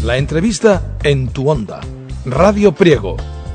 La entrevista en tu onda. Radio Priego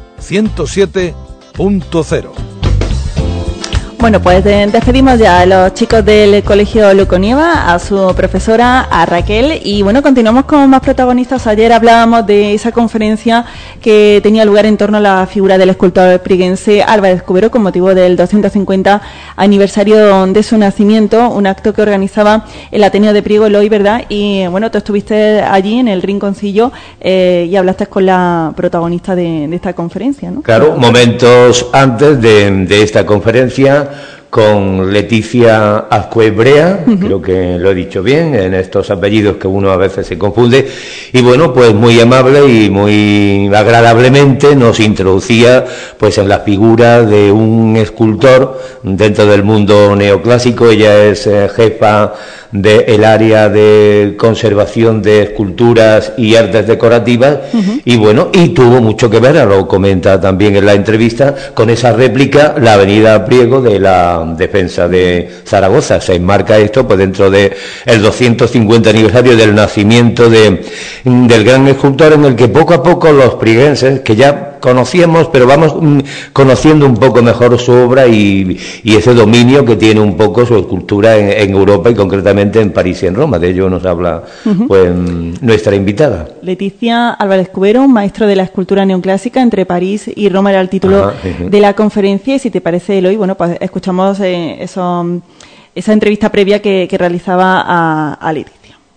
107.0. Bueno, pues despedimos ya a los chicos del Colegio Luconieva, a su profesora, a Raquel, y bueno, continuamos con más protagonistas. Ayer hablábamos de esa conferencia que tenía lugar en torno a la figura del escultor prieguense Álvarez Cubero con motivo del 250 aniversario de su nacimiento, un acto que organizaba el Ateneo de Priego, Eloy, ¿verdad? Y bueno, tú estuviste allí en el rinconcillo y hablaste con la protagonista de esta conferencia, ¿no? Claro, momentos antes de esta conferencia, con Leticia Azcuebrea, creo que lo he dicho bien, en estos apellidos que uno a veces se confunde, y bueno, pues muy amable y muy agradablemente nos introducía pues en la figura de un escultor dentro del mundo neoclásico. Ella es jefa del área de conservación de esculturas y artes decorativas, y bueno, y tuvo mucho que ver, lo comenta también en la entrevista, con esa réplica, la avenida Priego de la defensa de Zaragoza. Se enmarca esto pues dentro de el 250 aniversario del nacimiento del gran escultor, en el que poco a poco los prieguenses, que ya conocíamos, pero vamos conociendo un poco mejor su obra y ese dominio que tiene un poco su escultura en Europa, y concretamente en París y en Roma. De ello nos habla pues nuestra invitada. Leticia Álvarez Cubero, maestro de la escultura neoclásica entre París y Roma, era el título de la conferencia. Y si te parece, Eloy, bueno, pues escuchamos esa entrevista previa que realizaba a Leticia.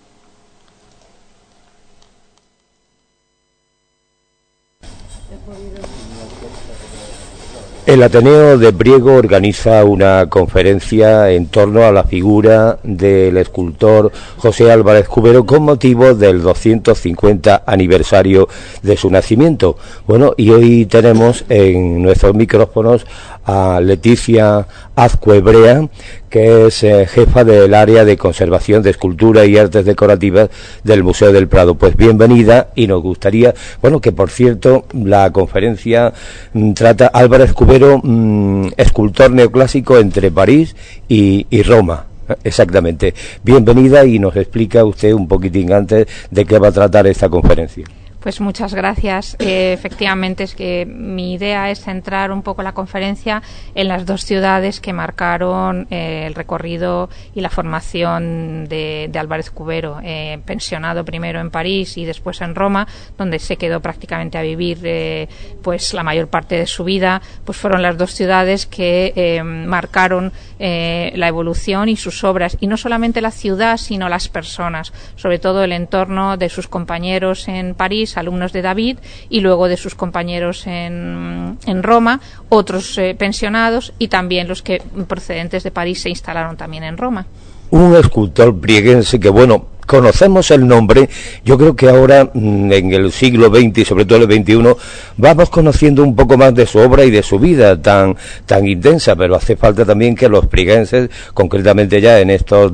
El Ateneo de Priego organiza una conferencia en torno a la figura del escultor José Álvarez Cubero con motivo del 250 aniversario de su nacimiento. Bueno, y hoy tenemos en nuestros micrófonos a Leticia Azcuebrea, que es jefa del área de conservación de escultura y artes decorativas del Museo del Prado. Pues bienvenida, y nos gustaría, bueno, que por cierto la conferencia trata Álvarez Cubero, escultor neoclásico entre París y Roma. Exactamente. Bienvenida, y nos explica usted un poquitín antes de qué va a tratar esta conferencia. Pues muchas gracias. Efectivamente, es que mi idea es centrar un poco la conferencia en las dos ciudades que marcaron el recorrido y la formación de Álvarez Cubero, pensionado primero en París y después en Roma, donde se quedó prácticamente a vivir pues la mayor parte de su vida. Pues fueron las dos ciudades que marcaron la evolución y sus obras, y no solamente la ciudad, sino las personas, sobre todo el entorno de sus compañeros en París, alumnos de David, y luego de sus compañeros en Roma, otros pensionados, y también los que procedentes de París se instalaron también en Roma. Un escultor prieguense que, bueno, conocemos el nombre. Yo creo que ahora, en el siglo XX y sobre todo el XXI, vamos conociendo un poco más de su obra y de su vida tan intensa, pero hace falta también que los prieguenses, concretamente ya en estos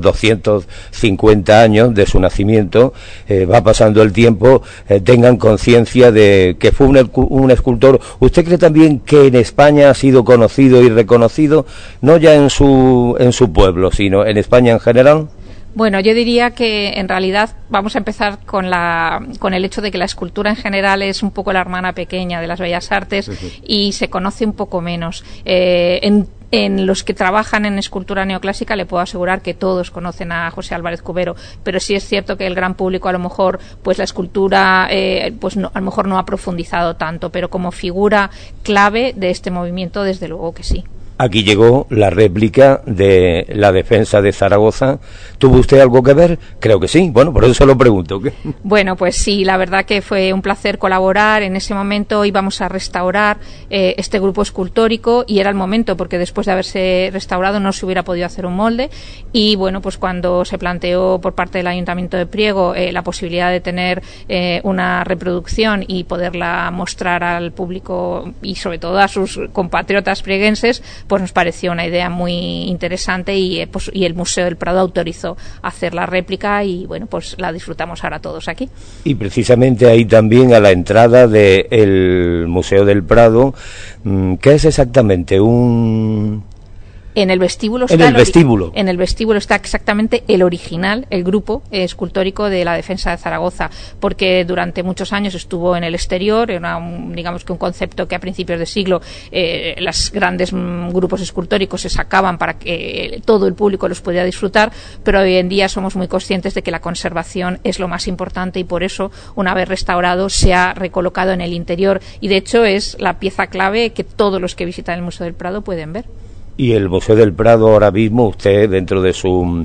250 años de su nacimiento, va pasando el tiempo, tengan conciencia de que fue un escultor. ¿Usted cree también que en España ha sido conocido y reconocido, no ya en su pueblo, sino en España en general? Bueno, yo diría que en realidad vamos a empezar con el hecho de que la escultura en general es un poco la hermana pequeña de las bellas artes, y se conoce un poco menos. En los que trabajan en escultura neoclásica le puedo asegurar que todos conocen a José Álvarez Cubero, pero sí es cierto que el gran público, a lo mejor, pues la escultura pues no, a lo mejor no ha profundizado tanto, pero como figura clave de este movimiento, desde luego que sí. Aquí llegó la réplica de la defensa de Zaragoza. ¿Tuvo usted algo que ver? Creo que sí. Bueno, por eso se lo pregunto. Bueno, pues sí, la verdad que fue un placer colaborar. En ese momento íbamos a restaurar este grupo escultórico, y era el momento, porque después de haberse restaurado no se hubiera podido hacer un molde. Y bueno, pues cuando se planteó por parte del Ayuntamiento de Priego la posibilidad de tener una reproducción y poderla mostrar al público y sobre todo a sus compatriotas prieguenses, pues nos pareció una idea muy interesante, y el Museo del Prado autorizó hacer la réplica, y bueno, pues la disfrutamos ahora todos aquí. Y precisamente ahí también, a la entrada del Museo del Prado, ¿qué es exactamente? En el vestíbulo está exactamente el original, el grupo escultórico de la Defensa de Zaragoza, porque durante muchos años estuvo en el exterior, era digamos que un concepto que a principios de siglo los grandes grupos escultóricos se sacaban para que todo el público los pudiera disfrutar, pero hoy en día somos muy conscientes de que la conservación es lo más importante y por eso, una vez restaurado, se ha recolocado en el interior y de hecho es la pieza clave que todos los que visitan el Museo del Prado pueden ver. Y el Museo del Prado ahora mismo, usted dentro de su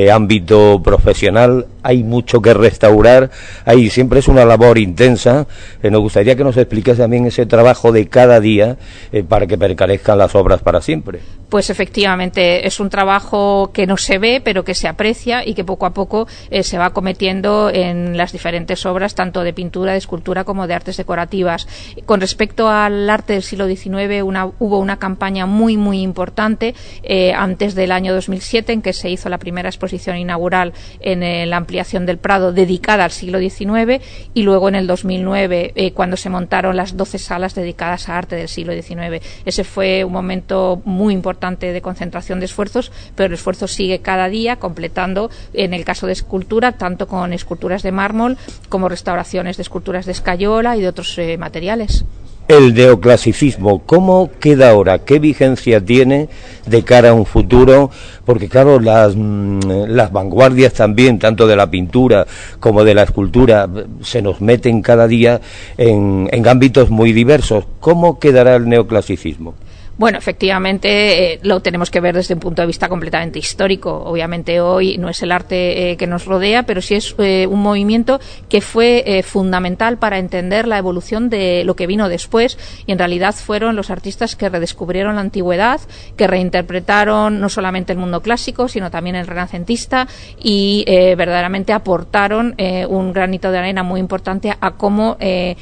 ámbito profesional, hay mucho que restaurar, ahí siempre es una labor intensa. Nos gustaría que nos expliques también ese trabajo de cada día para que permanezcan las obras para siempre. Pues efectivamente es un trabajo que no se ve pero que se aprecia y que poco a poco se va cometiendo en las diferentes obras tanto de pintura, de escultura como de artes decorativas. Con respecto al arte del siglo XIX hubo una campaña muy importante antes del año 2007 en que se hizo la primera exposición inaugural en la ampliación del Prado dedicada al siglo XIX y luego en el 2009 cuando se montaron las 12 salas dedicadas a arte del siglo XIX. Ese fue un momento muy importante de concentración de esfuerzos, pero el esfuerzo sigue cada día, completando, en el caso de escultura, tanto con esculturas de mármol como restauraciones de esculturas de escayola y de otros materiales. El neoclasicismo, ¿cómo queda ahora? ¿Qué vigencia tiene de cara a un futuro? Porque claro, las vanguardias también, tanto de la pintura como de la escultura, se nos meten cada día en ámbitos muy diversos. ¿Cómo quedará el neoclasicismo? Bueno, efectivamente lo tenemos que ver desde un punto de vista completamente histórico. Obviamente hoy no es el arte que nos rodea, pero sí es un movimiento que fue fundamental para entender la evolución de lo que vino después y en realidad fueron los artistas que redescubrieron la antigüedad, que reinterpretaron no solamente el mundo clásico, sino también el renacentista y verdaderamente aportaron un granito de arena muy importante a cómo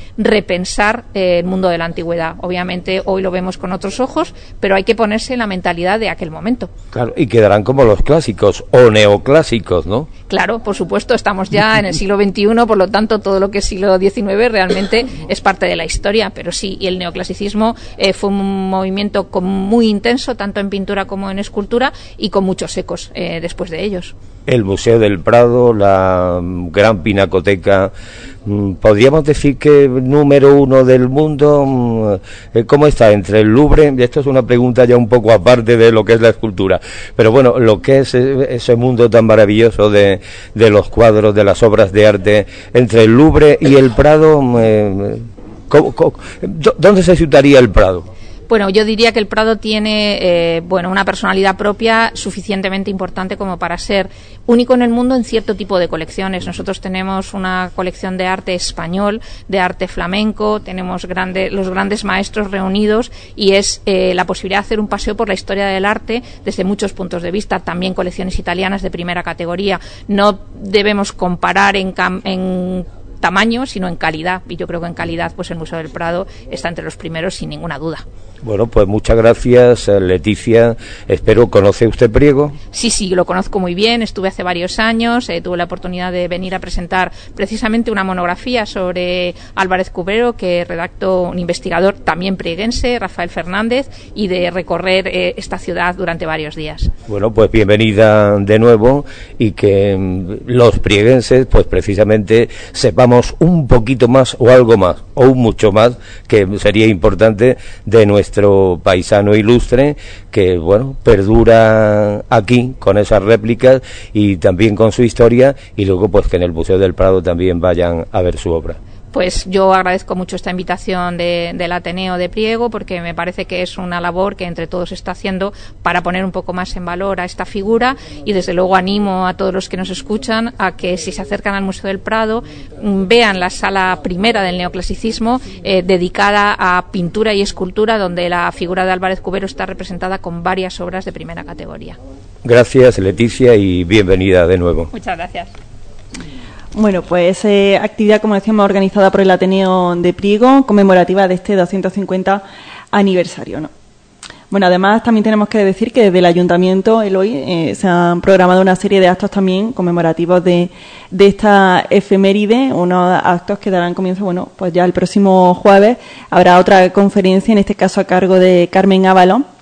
repensar el mundo de la antigüedad. Obviamente hoy lo vemos con otros ojos, pero hay que ponerse en la mentalidad de aquel momento. Claro, y quedarán como los clásicos o neoclásicos, ¿no? Claro, por supuesto, estamos ya en el siglo XXI, por lo tanto todo lo que es siglo XIX realmente es parte de la historia, pero sí, y el neoclasicismo fue un movimiento muy intenso, tanto en pintura como en escultura, y con muchos ecos después de ellos. El Museo del Prado, la gran pinacoteca, podríamos decir que número 1 del mundo. ¿Cómo está entre el Louvre? Esto es una pregunta ya un poco aparte de lo que es la escultura, pero bueno, lo que es ese mundo tan maravilloso de los cuadros, de las obras de arte, entre el Louvre y el Prado, ¿dónde se situaría el Prado? Bueno, yo diría que el Prado tiene una personalidad propia suficientemente importante como para ser único en el mundo en cierto tipo de colecciones. Nosotros tenemos una colección de arte español, de arte flamenco, tenemos los grandes maestros reunidos y es la posibilidad de hacer un paseo por la historia del arte desde muchos puntos de vista, también colecciones italianas de primera categoría. No debemos comparar en tamaño, sino en calidad, y yo creo que en calidad pues el Museo del Prado está entre los primeros sin ninguna duda. Bueno, pues muchas gracias, Leticia. Espero, ¿conoce usted Priego? Sí, lo conozco muy bien, estuve hace varios años, tuve la oportunidad de venir a presentar precisamente una monografía sobre Álvarez Cubrero que redactó un investigador también prieguense, Rafael Fernández, y de recorrer esta ciudad durante varios días. Bueno, pues bienvenida de nuevo y que los prieguenses pues precisamente sepamos un poquito más o algo más o un mucho más, que sería importante, de nuestro paisano ilustre que, bueno, perdura aquí con esas réplicas y también con su historia, y luego pues que en el Museo del Prado también vayan a ver su obra. Pues yo agradezco mucho esta invitación del Ateneo de Priego, porque me parece que es una labor que entre todos se está haciendo para poner un poco más en valor a esta figura, y desde luego animo a todos los que nos escuchan a que si se acercan al Museo del Prado vean la sala primera del neoclasicismo dedicada a pintura y escultura, donde la figura de Álvarez Cubrero está representada con varias obras de primera categoría. Gracias, Leticia, y bienvenida de nuevo. Muchas gracias. Bueno, pues actividad, como decíamos, organizada por el Ateneo de Priego, conmemorativa de este 250 aniversario, ¿no? Bueno, además también tenemos que decir que desde el Ayuntamiento, el hoy, se han programado una serie de actos también conmemorativos de esta efeméride, unos actos que darán comienzo, bueno, pues ya el próximo jueves habrá otra conferencia, en este caso a cargo de Carmen Ábalos,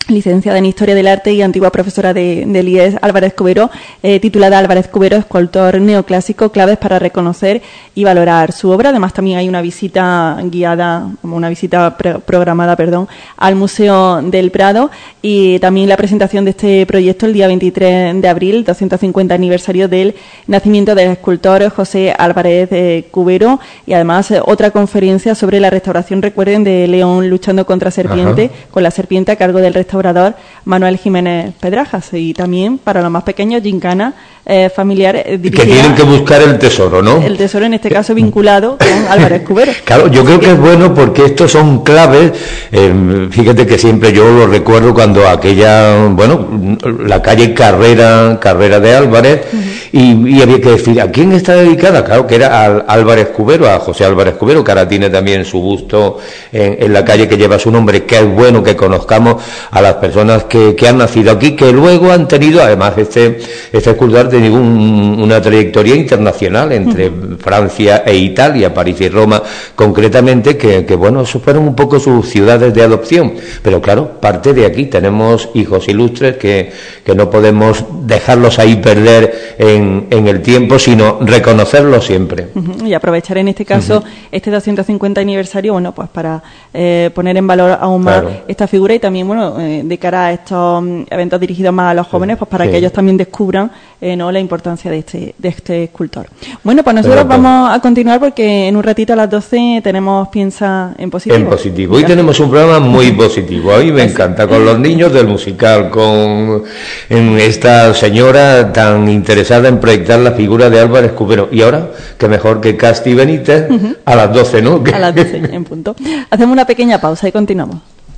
licenciada en Historia del Arte y antigua profesora del IES Álvarez Cubero, titulada Álvarez Cubero, escultor neoclásico, claves para reconocer y valorar su obra. Además, también hay una visita guiada, una visita programada, al Museo del Prado, y también la presentación de este proyecto el día 23 de abril, 250 aniversario del nacimiento del escultor José Álvarez Cubero, y además otra conferencia sobre la restauración, recuerden, de León luchando contra serpiente, con la serpiente a cargo del restaurador Manuel Jiménez Pedrajas, y también para los más pequeños gincana familiar dirigida, que tienen que buscar el tesoro, ¿no? El tesoro, en este caso vinculado con Álvarez Cubero. Claro, yo creo que es bueno porque estos son claves. Fíjate que siempre yo lo recuerdo cuando aquella, la calle Carrera de Álvarez, y había que decir a quién está dedicada. Claro que era a Álvarez Cubero, a José Álvarez Cubero, que ahora tiene también su busto en la calle que lleva su nombre, que es bueno que conozcamos a las personas que han nacido aquí, que luego han tenido, además, este escultor ha tenido una trayectoria internacional entre Francia e Italia, París y Roma concretamente, que esos fueron un poco sus ciudades de adopción. Pero claro, parte de aquí tenemos hijos ilustres que no podemos dejarlos ahí perder en el tiempo, sino reconocerlos siempre. Y aprovechar en este caso este 250 aniversario, pues para poner en valor aún más esta figura, y también, de cara a estos eventos dirigidos más a los jóvenes, pues para que ellos también descubran la importancia de este escultor. Bueno, pues nosotros vamos a continuar porque en un ratito a las 12 tenemos Piensa en Positivo. En positivo. Hoy tenemos un programa muy positivo. A mí me encanta, con los niños del musical, con esta señora tan interesada en proyectar la figura de Álvarez Cubero. Y ahora, qué mejor que Casti Benítez a las 12, ¿no? A las 12, en punto. Hacemos una pequeña pausa y continuamos.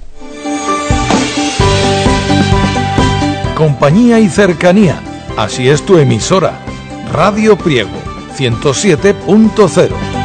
Compañía y cercanía. Así es tu emisora. Radio Priego 107.0.